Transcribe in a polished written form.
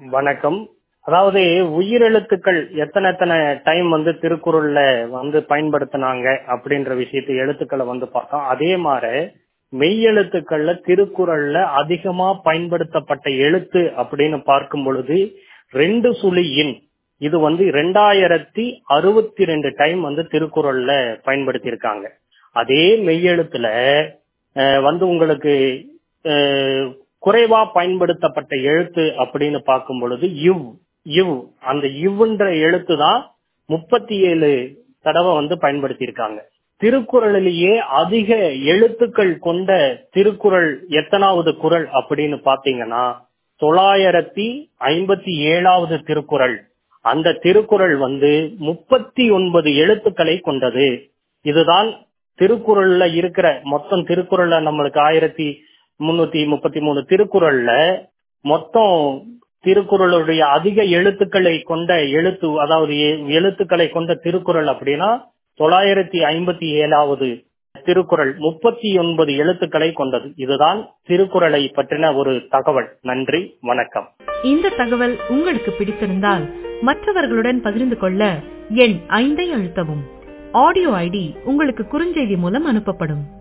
வணக்கம். அதாவது உயிரெழுத்துக்கள் எத்தனை எத்தனை டைம் திருக்குறள்ல பயன்படுத்தினாங்க அப்படின்ற விஷயத்தை எழுத்துக்களை பார்த்தோம். அதே மாதிரி மெய் எழுத்துக்கள்ல திருக்குறள்ல அதிகமா பயன்படுத்தப்பட்ட எழுத்து அப்படின்னு பார்க்கும் பொழுது 2 சுழியின் இது 2062 டைம் திருக்குறள்ல பயன்படுத்தியிருக்காங்க. அதே மெய்யெழுத்துல உங்களுக்கு குறைவா பயன்படுத்தப்பட்ட எழுத்து அப்படின்னு பார்க்கும் பொழுது இவ் அந்த இவ்ன்ற எழுத்து தான் 37 தடவை பயன்படுத்தியிருக்காங்க. திருக்குறளிலேயே அதிக எழுத்துக்கள் கொண்ட திருக்குறள் எத்தனாவது குறள் அப்படின்னு பாத்தீங்கன்னா 957வது திருக்குறள். அந்த திருக்குறள் 39 எழுத்துக்களை கொண்டது. இதுதான் திருக்குறள்ல இருக்கிற மொத்தம் திருக்குறள்ல நம்மளுக்கு 1333 திருக்குறள்ல மொத்தம் திருக்குறளுடைய அதிக எழுத்துக்களை கொண்ட எழுத்து, அதாவது எழுத்துக்களை கொண்ட திருக்குறள் அப்படின்னா 957வது திருக்குறள் 39 எழுத்துக்களை கொண்டது. இதுதான் திருக்குறளை பற்றின ஒரு தகவல். நன்றி, வணக்கம். இந்த தகவல் உங்களுக்கு பிடித்திருந்தால் மற்றவர்களுடன் பகிர்ந்து கொள்ள எண் 5 அழுத்தவும். ஆடியோ ஐடி உங்களுக்கு குறுஞ்செய்தி மூலம் அனுப்பப்படும்.